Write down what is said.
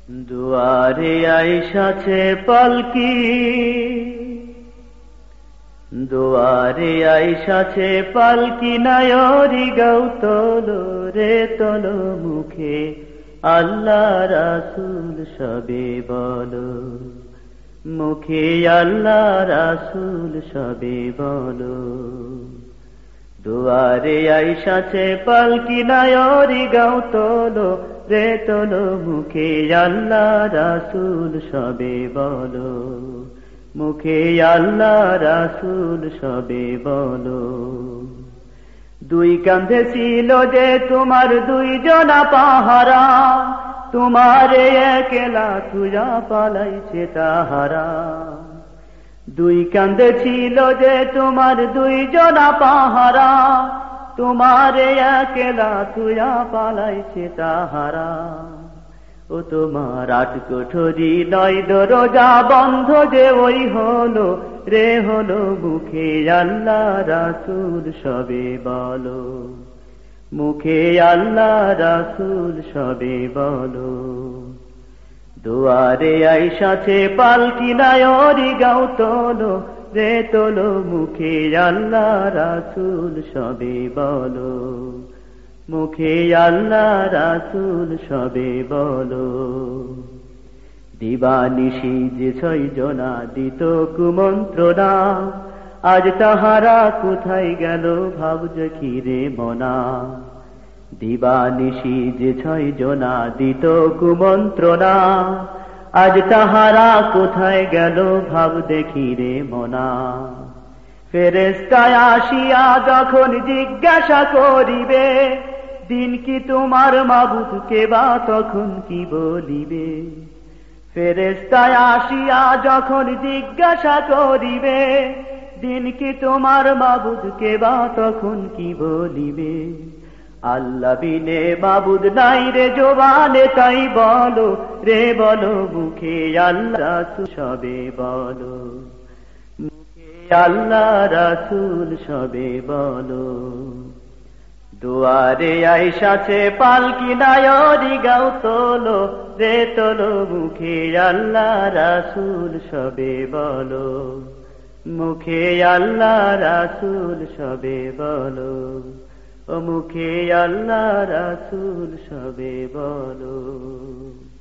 দুয়ারে আইসাছে পালকি, দুয়ারে আইসাছে পালকি, নায়রি গাও তোলো রে তোলো, মুখে আল্লাহ রাসূল সবে বলো, মুখে আল্লাহ রাসূল সবে বলো। দুয়ারে আইসাছে পালকি, নায়রি গাও তোলো রে তোলো, মুখে আল্লাহ রাসূল সবে বলো, মুখে আল্লাহ রাসূল সবে বলো। দুই কাঁধে ছিল যে তোমার দুইজনা পাহারা, তোমারে একলা তুজা পালাইছে তাহারা। দুই কাঁধে ছিল যে তোমার দুইজনা পাহারা, তোমারে একলা তুজা পালাইছে তাহারা। ও তোমার আট কোঠরি নয় দরজা বন্ধ যে ওই হলো রে হলো, মুখে আল্লাহ রাসূল সবে বলো, মুখে আল্লাহ রাসূল সবে বলো। দুয়ারে আইসাছে পালকি, নায়রি গাও তোলো রে তোলো, মুখে আল্লাহ রাসূল সবে বলো, মুখে আল্লাহ রাসূল সবে বলো। দিবানিশি যে ছয়জনা দিত কুমন্ত্রণা, আজ তাহারা কোথায় গেল ভাবজ খিরে মনা। দিবানিশি যে ছয়জনা দিত কুমন্ত্রণা, আজ তাহারা কোথায় গেল ভাব দেখি রে মনা। ফেরেশতায় আসিয়া যখন জিজ্ঞাসা করিবে, দিন কি তোমার মাবুদ কে বা তখন কি বলিবে। ফেরেশতায় আসিয়া যখন জিজ্ঞাসা করিবে, দিন কি তোমার মাবুদ কে বা তখন কি বলিবে। আল্লাহ বিনে মাবুদ নাই রে জবানে তাই বলো রে বলো, মুখে আল্লাহ রাসূল সবে বলো, মুখে আল্লাহ রাসূল সবে বলো। দুয়ারে আইসাছে পালকি, নায়রি গাও তোলো রে তোলো, মুখে আল্লাহ রাসূল সবে বলো, মুখে আল্লাহ রাসূল সবে বলো, ও মুখে আল্লাহ রাসূল সবে বলো।